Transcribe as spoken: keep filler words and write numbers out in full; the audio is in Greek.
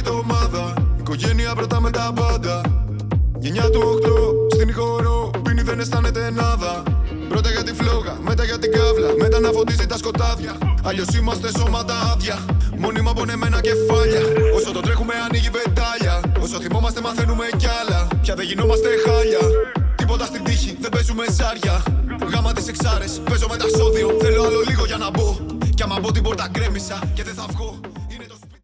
το ομάδα. Οικογένεια πρώτα με τα πάντα. Γενιά του οκτώ, στην χώρο, πίνει δεν αισθάνεται νάδα. Πρώτα για τη φλόγα, μετά για την κάβλα. Μετά να φωτίζει τα σκοτάδια. Αλλιώς είμαστε σώματα άδεια. Μόνιμα πονεμένα κεφάλια. Όσο το τρέχουμε ανοίγει βεντάλια. Όσο θυμόμαστε μαθαίνουμε κι άλλα. Πια δεν γινόμαστε χάλια. Τίποτα στην τύχη, δεν παίζουμε ζάρια. Γάμα τις εξάρες, παίζω με τα σόδιο. Θέλω άλλο λίγο για να μπω. Κι άμα μπω την πόρτα γκρέμισα και δεν θα βγω.